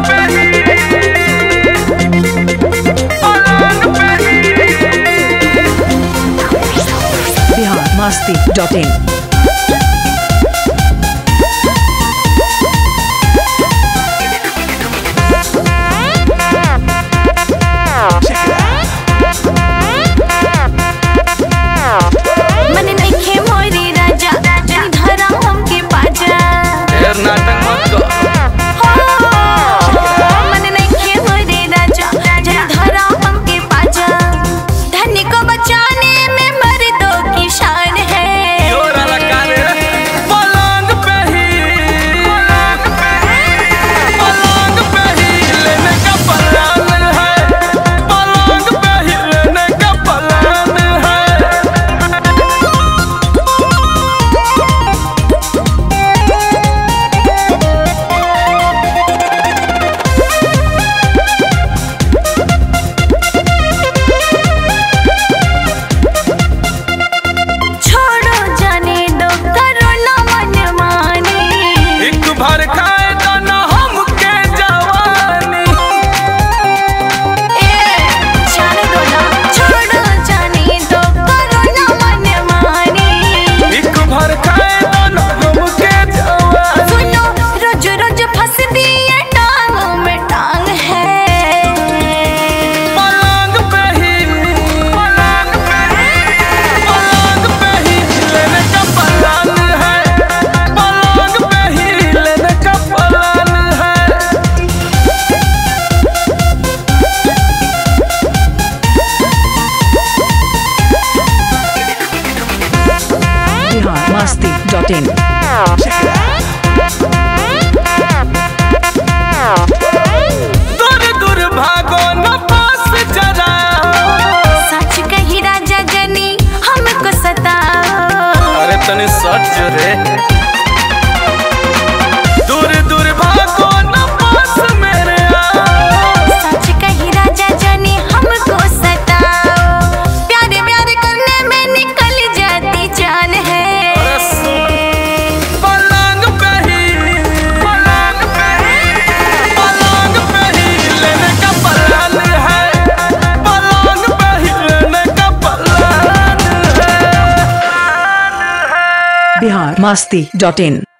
biharmasti.in biharmasti.in दूर दूर भागो न पास जरा, सच कही राजा जनी हमको सताओ। अरे तनी सच रे। दूर दूर भागो न पास मेरे आओ, सच कही राजा जनी हमको सताओ। प्यारे प्यारे करने में निकल जाती जान है। अरे सुन, पलंग पे ही लेने का प्लान है, पलंग पे ही लेने का प्लान है। biharmasti.in